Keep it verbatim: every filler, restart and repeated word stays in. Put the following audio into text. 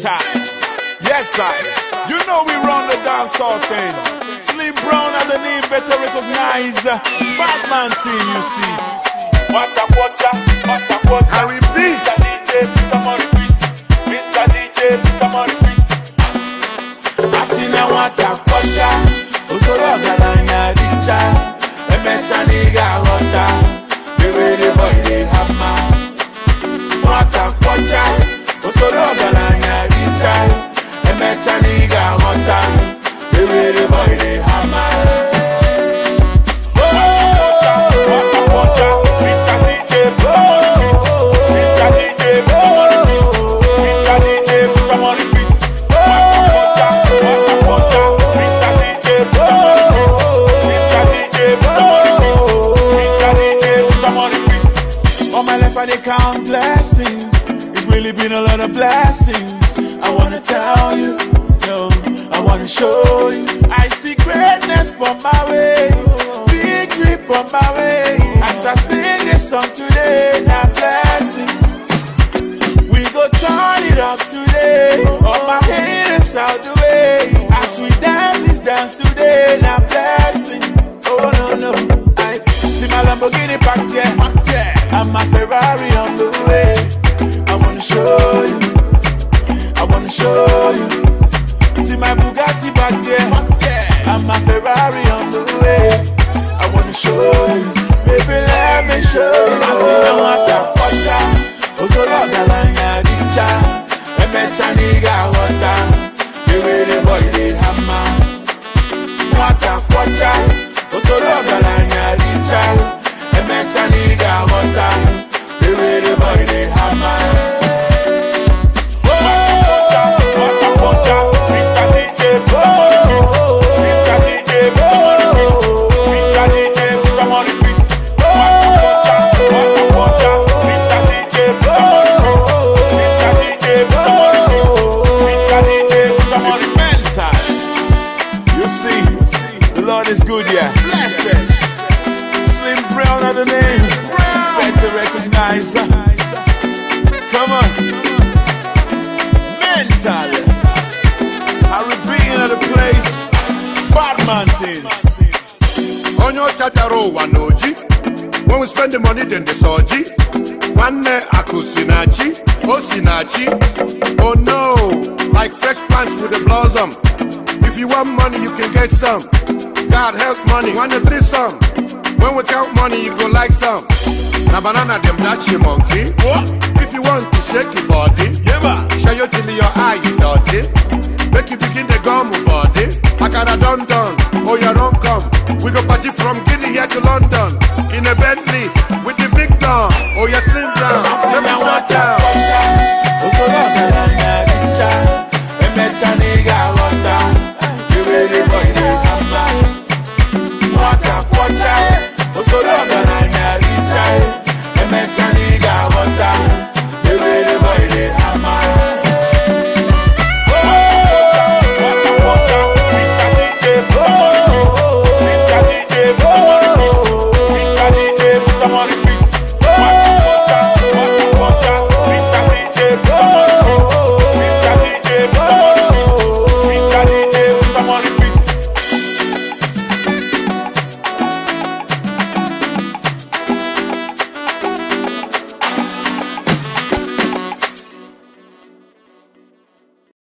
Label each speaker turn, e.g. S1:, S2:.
S1: Mental. Yes, I. You know we run the dancehall thing. Slim Brown underneath better recognize. Batman team, you see.
S2: What a quarter, what a quarter.
S1: Harry B.
S2: Mister D J, come on repeat. Mister D J, come on repeat.
S1: Asina wata quarter. Osoro galanya richa. Emecha niga wata. Baby the boy they hammer. Wata quarter. Osoro galanya richa. Emecha niga wata. Baby the boy they hammer. They count blessings. It's really been a lot of blessings. I wanna tell you, no, I wanna show you. I see greatness from my way, victory from my way. As I sing this song today, now blessing. We go turn it up today. All my haters out the way. As we dance this dance today, now blessing. Oh no no, I see my Lamborghini back there, back there. And my Ferrari on the way. I wanna show you, I wanna show you. See my Bugatti back there, and my Ferrari on the way. I wanna show you, baby let me show you. I see the water, water. Osoro galanya richa. Emecha niga water. Baby the boy they hammer. Water, water. Osoro galanya richa. Emecha niga water, baby the boy they hammer. It's mental. You see, the Lord is good, yeah. Blessed. Slim Brown are the name. Better recognize. Come on. Mental. Harry B in the place. Batman team.
S3: On your chataro wanoji. When we spend the money, then the soji. One akusinachi. Osinachi. Oh no. Like fresh plants with a blossom. If you want money, you can get some. God help money. One to three some. When we count money, you go like some. Na banana them that you monkey. What? If you want to shake it.